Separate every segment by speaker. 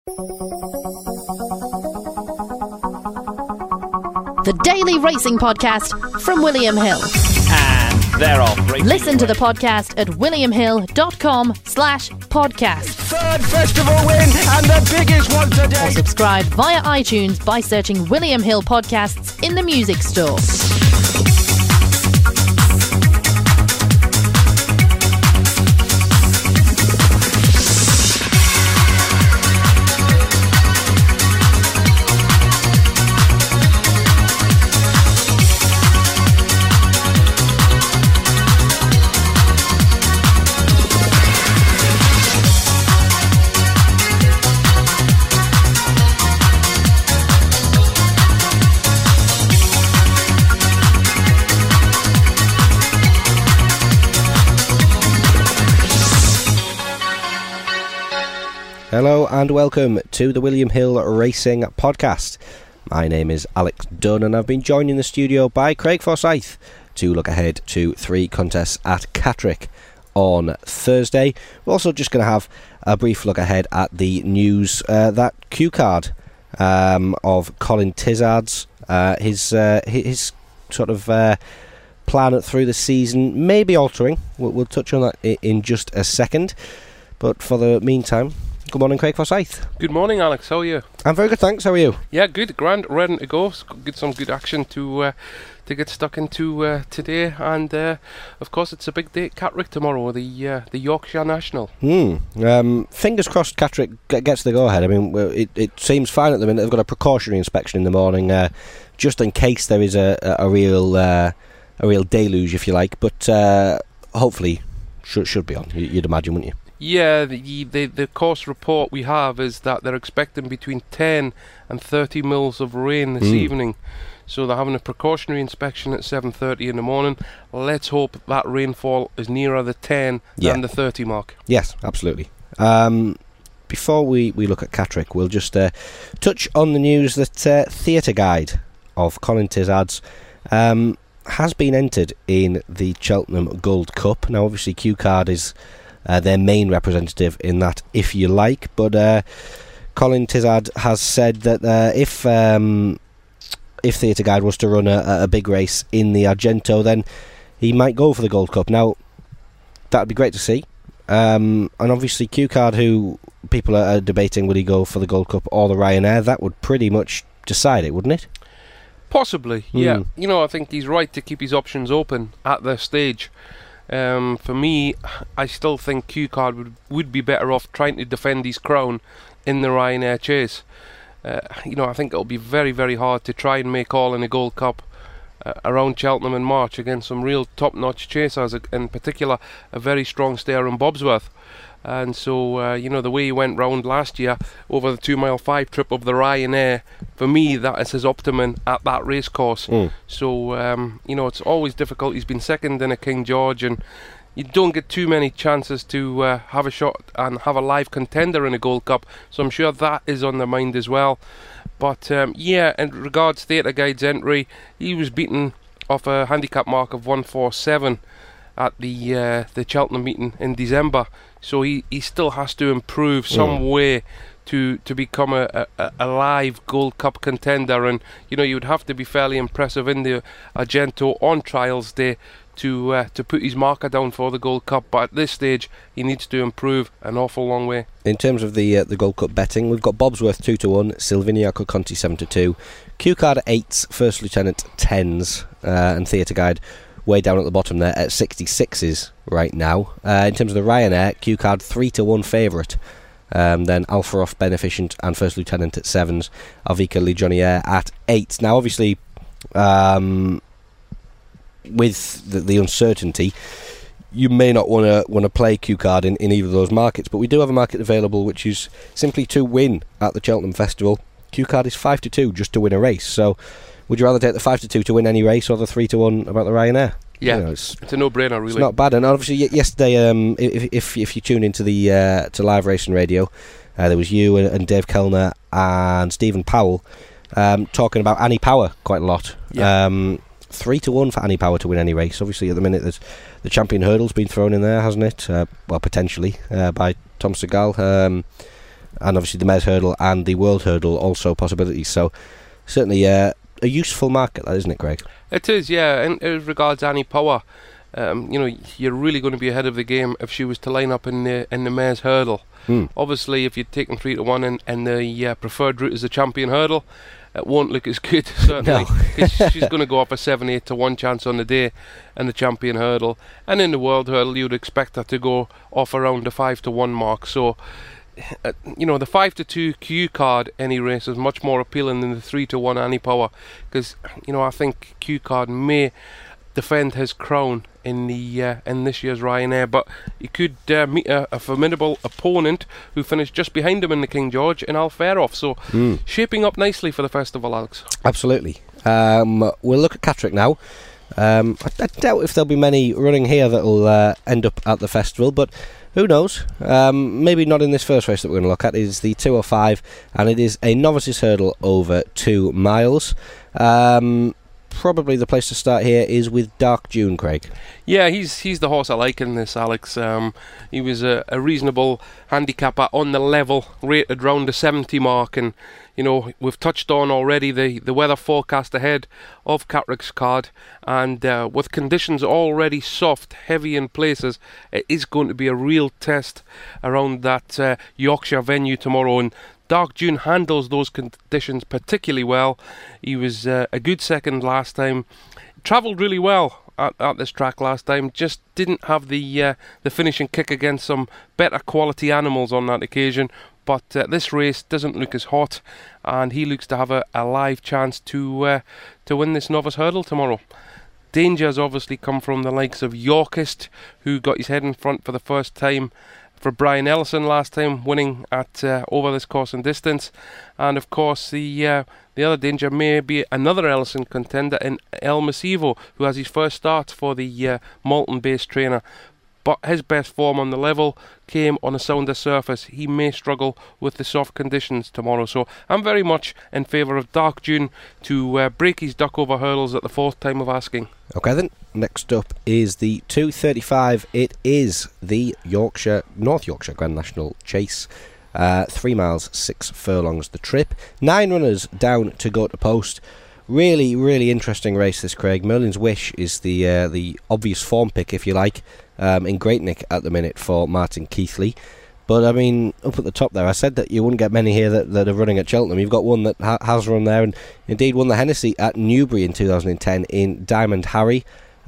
Speaker 1: The Daily Racing Podcast from William Hill.
Speaker 2: And they're off.
Speaker 1: Listen to the podcast at williamhill.com/podcast.
Speaker 2: Third festival win and the biggest one today.
Speaker 1: Or subscribe via iTunes by searching William Hill Podcasts in the music store.
Speaker 3: Hello and welcome to the William Hill Racing Podcast. My name is Alex Dunn and I've been joined in the studio by Craig Forsyth to look ahead to 3 contests at Catterick on Thursday. We're also just going to have a brief look ahead at the news that Q card of Colin Tizzard's his sort of plan through the season may be altering. We'll touch on that in just a second, but for the meantime, good morning, Craig Forsyth.
Speaker 4: Good morning, Alex. How are you?
Speaker 3: I'm very good, thanks. How are you?
Speaker 4: Yeah, good. Grand. Ready to go. Get some good action to get stuck into today, and of course, it's a big day at Catterick tomorrow. The Yorkshire National.
Speaker 3: Fingers crossed, Catterick gets the go-ahead. I mean, it seems fine at the minute. They've got a precautionary inspection in the morning, just in case there is a real deluge, if you like. But hopefully, should be on. You'd imagine, wouldn't you?
Speaker 4: Yeah, the course report we have is that they're expecting between 10 and 30 mils of rain this evening. So they're having a precautionary inspection at 7:30 in the morning. Let's hope that rainfall is nearer the 10 than the 30 mark.
Speaker 3: Yes, absolutely. Before we look at Catterick, we'll just touch on the news that Theatre Guide of Colin Tizzard's has been entered in the Cheltenham Gold Cup. Now, obviously, Q Card is their main representative in that, if you like, but Colin Tizzard has said that if Theatre Guide was to run a big race in the Argento, then he might go for the Gold Cup. Now, that'd be great to see, and obviously Q Card, who people are debating would he go for the Gold Cup or the Ryanair, that would pretty much decide it, wouldn't it?
Speaker 4: Possibly, yeah. You know, I think he's right to keep his options open at this stage. For me, I still think Q Card would be better off trying to defend his crown in the Ryanair chase. You know, I think it'll be very, very hard to try and make all in a Gold Cup around Cheltenham in March against some real top-notch chasers, in particular a very strong stayer in Bobsworth. And so, you know, the way he went round last year over the 2 mile 5 trip of the Ryanair, for me, that is his optimum at that race course. So, you know, it's always difficult. He's been second in a King George, and you don't get too many chances to have a shot and have a live contender in a Gold Cup. So I'm sure that is on their mind as well. But, yeah, in regards to Theatre Guide's entry, he was beaten off a handicap mark of 147 at the Cheltenham meeting in December. So he still has to improve some way to become a live Gold Cup contender, and you know, you would have to be fairly impressive in the Argento on trials day to put his marker down for the Gold Cup. But at this stage, he needs to improve an awful long way.
Speaker 3: In terms of the Gold Cup betting, we've got Bobsworth 2-1, Silviniaco Conti 7-2, Q Card 8s, First Lieutenant 10s, and Theatre Guide way down at the bottom there at 66s right now. In terms of the Ryanair, Q Card 3-1 favourite. Then Alfaroff Beneficent and First Lieutenant at 7s, Alvica Legionnaire at 8s. Now, obviously, with the uncertainty, you may not want to play Q Card in either of those markets, but we do have a market available which is simply to win at the Cheltenham Festival. Q Card is 5-2 just to win a race. So, would you rather take the 5-2 to win any race or the 3-1 about the Ryanair?
Speaker 4: Yeah,
Speaker 3: you know,
Speaker 4: it's a no-brainer, really.
Speaker 3: It's not bad. And obviously, yesterday, if you tuned into the to live racing radio, there was you and Dave Kellner and Stephen Powell talking about Annie Power quite a lot.
Speaker 4: Yeah.
Speaker 3: 3-1 for Annie Power to win any race. Obviously, at the minute, there's the Champion Hurdle's been thrown in there, hasn't it? Well, potentially by Tom Segal. and obviously the Mes Hurdle and the World Hurdle also possibilities. So certainly a useful market, that, isn't it, Craig?
Speaker 4: It is, yeah. And as regards Annie Power, you're really going to be ahead of the game if she was to line up in the Mes Hurdle. Obviously, if you're taking 3-1 and the preferred route is the Champion Hurdle, it won't look as good, certainly. No. She's going to go off a 7-8 to 1 chance on the day in the Champion Hurdle. And in the World Hurdle, you'd expect her to go off around the 5 to 1 mark. So, the 5 to 2 Q card any race is much more appealing than the 3 to 1 Annie Power. Because, I think Q card may defend his crown in this year's Ryanair, but he could meet a formidable opponent who finished just behind him in the King George in Al Farouf. So shaping up nicely for the festival, Alex.
Speaker 3: Absolutely. We'll look at Catterick now. I doubt if there'll be many running here that'll end up at the festival, but who knows? Maybe not in this first race that we're going to look at. It is the 205, and it is a novices hurdle over 2 miles. Probably the place to start here is with Dark June, Craig. Yeah,
Speaker 4: he's the horse I like in this, Alex. He was a reasonable handicapper on the level, rated round the 70 mark, and we've touched on already the weather forecast ahead of Catterick's card, and with conditions already soft, heavy in places, it is going to be a real test around that Yorkshire venue tomorrow, and Dark June handles those conditions particularly well. He was a good second last time. Travelled really well at this track last time. Just didn't have the finishing kick against some better quality animals on that occasion. But this race doesn't look as hot, and he looks to have a live chance to win this novice hurdle tomorrow. Dangers obviously come from the likes of Yorkist, who got his head in front for the first time for Brian Ellison last time, winning at over this course and distance. And of course the other danger may be another Ellison contender in El Masivo, who has his first start for the Malton based trainer. But his best form on the level came on a sounder surface. He may struggle with the soft conditions tomorrow. So I'm very much in favour of Dark June to break his duck over hurdles at the 4th time of asking.
Speaker 3: OK then, next up is the 235. It is the North Yorkshire Grand National Chase. 3 miles, 6 furlongs the trip. 9 runners down to go to post. Really, really interesting race this, Craig. Merlin's Wish is the obvious form pick, if you like, in Great Nick at the minute for Martin Keithley. But, I mean, up at the top there, I said that you wouldn't get many here that are running at Cheltenham. You've got one that has run there and indeed won the Hennessy at Newbury in 2010 in Diamond Harry.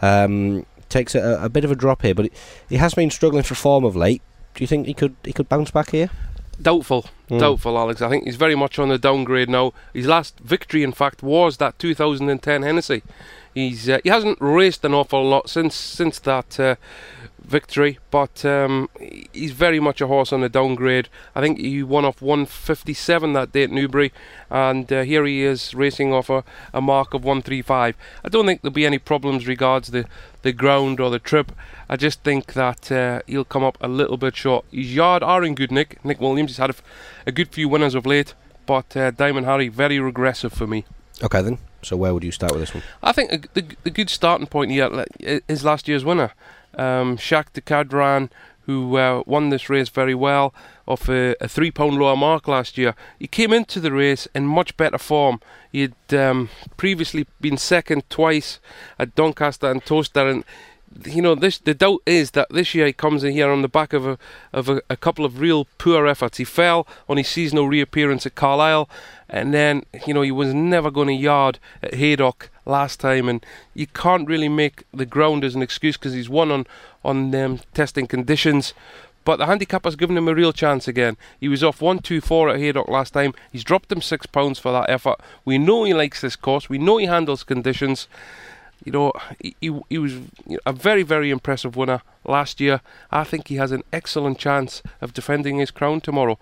Speaker 3: Takes a bit of a drop here, but he has been struggling for form of late. Do you think he could bounce back here?
Speaker 4: Doubtful, Alex. I think he's very much on the downgrade now. His last victory, in fact, was that 2010 Hennessy. He hasn't raced an awful lot since that victory, but he's very much a horse on the downgrade. I think he won off 157 that day at Newbury, and here he is racing off a mark of 135. I don't think there'll be any problems regards the ground or the trip. I just think that he'll come up a little bit short. His yard are in good nick. Nick Williams has had a good few winners of late, but Diamond Harry, very regressive for me.
Speaker 3: OK then, so where would you start with this one?
Speaker 4: I think the good starting point here is last year's winner, Shaq de Cadran, who won this race very well off a £3 lower mark last year. He came into the race in much better form. He had previously been second twice at Doncaster and Towcester, and the doubt is that this year he comes in here on the back of a couple of real poor efforts. He fell on his seasonal reappearance at Carlisle, and then he was never going to yard at Haydock last time, and you can't really make the ground as an excuse because he's won on testing conditions. But the handicapper's given him a real chance again. He was off 124 at Haydock last time. He's dropped him £6 for that effort. We know he likes this course. We know he handles conditions. He was a very, very impressive winner last year. I think he has an excellent chance of defending his crown tomorrow.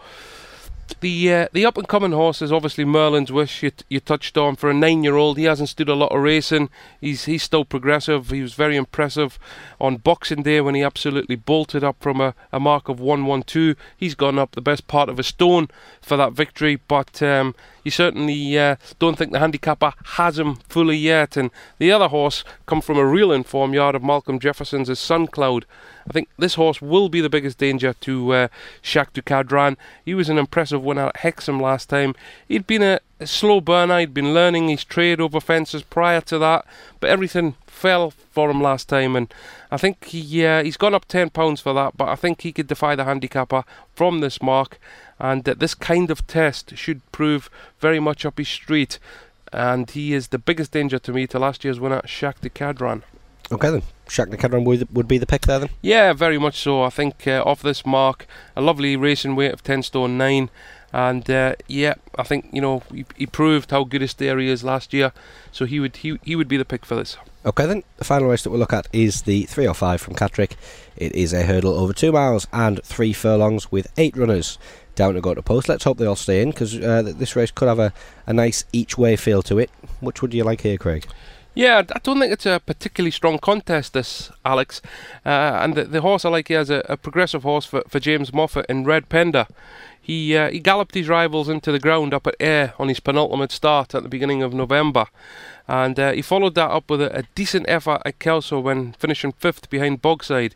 Speaker 4: The up-and-coming horse is obviously Merlin's Wish. You touched on. For a 9-year-old, he hasn't stood a lot of racing. He's still progressive. He was very impressive on Boxing Day when he absolutely bolted up from a mark of 112. He's gone up the best part of a stone for that victory, but you certainly don't think the handicapper has him fully yet. And the other horse come from a real informed yard of Malcolm Jefferson's is Suncloud. I think this horse will be the biggest danger to Jacques du Cadran. He was an impressive winner at Hexham last time. He'd been a slow burner. He'd been learning his trade over fences prior to that, but everything fell for him last time, and I think he's gone up £10 for that, but I think he could defy the handicapper from this mark, and this kind of test should prove very much up his street, and he is the biggest danger to me to last year's winner, Jacques du Cadran.
Speaker 3: Okay then, Jacques du Cadran would be the pick there then?
Speaker 4: Yeah, very much so. I think off this mark, a lovely racing weight of 10 stone 9, and I think he proved how good a steer he is last year, so he would be the pick for this.
Speaker 3: Okay then, the final race that we'll look at is the 305 from Catterick. It is a hurdle over 2 miles and 3 furlongs with 8 runners down to go to post. Let's hope they all stay in, because this race could have a nice each way feel to it. Which would you like here, Craig?
Speaker 4: Yeah, I don't think it's a particularly strong contest, this, Alex. And the horse I like here is a progressive horse for James Moffat in Red Pender. He galloped his rivals into the ground up at Ayr on his penultimate start at the beginning of November. And he followed that up with a decent effort at Kelso when finishing 5th behind Bogside.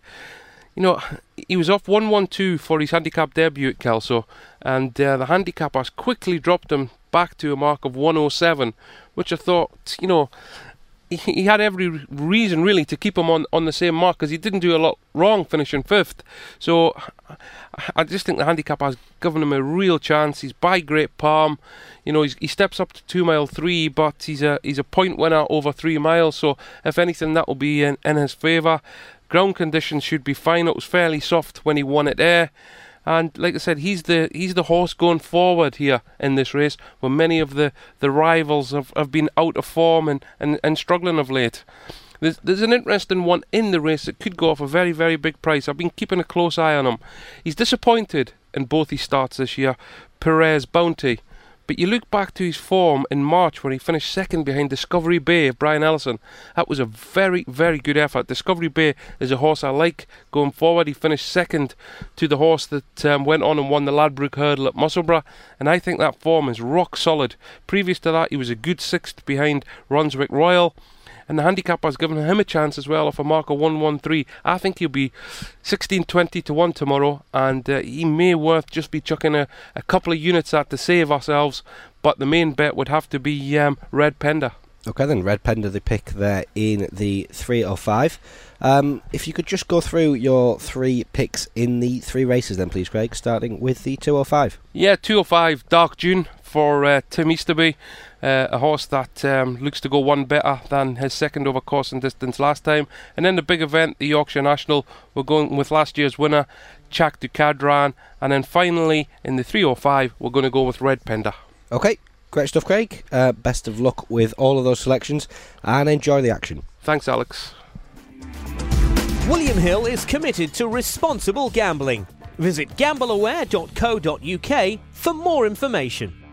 Speaker 4: He was off 1-1-2 for his handicap debut at Kelso, and the handicappers quickly dropped him back to a mark of 107, which I thought, he had every reason really to keep him on the same mark, because he didn't do a lot wrong finishing 5th. So I just think the handicapper has given him a real chance. He's by Great Palm. He steps up to 2 mile 3, but he's a point winner over 3 miles. So if anything, that will be in his favour. Ground conditions should be fine. It was fairly soft when he won it there. And like I said, he's the horse going forward here in this race, where many of the rivals have been out of form and struggling of late. There's an interesting one in the race that could go off a very, very big price. I've been keeping a close eye on him. He's disappointed in both his starts this year, Perez Bounty. But you look back to his form in March, where he finished 2nd behind Discovery Bay of Brian Ellison. That was a very, very good effort. Discovery Bay is a horse I like going forward. He finished 2nd to the horse that went on and won the Ladbroke Hurdle at Musselburgh, and I think that form is rock solid. Previous to that, he was a good 6th behind Ronswick Royal, and the handicapper's given him a chance as well off a mark of 113. I think he'll be 16-20 to 1 tomorrow, and he may worth just be chucking a couple of units at to save ourselves, but the main bet would have to be Red Pender.
Speaker 3: Okay then, Red Pender the pick there in the 305. If you could just go through your 3 picks in the 3 races then please, Craig, starting with the 205.
Speaker 4: Yeah, 205 Dark June for Tim Easterby, a horse that looks to go one better than his 2nd over course and distance last time. And then the big event, the Yorkshire National, we're going with last year's winner, Jacques du Cadran. And then finally, in the 305, we're going to go with Red Pender.
Speaker 3: Okay, great stuff, Craig. Best of luck with all of those selections, and enjoy the action.
Speaker 4: Thanks, Alex.
Speaker 5: William Hill is committed to responsible gambling. Visit gambleaware.co.uk for more information.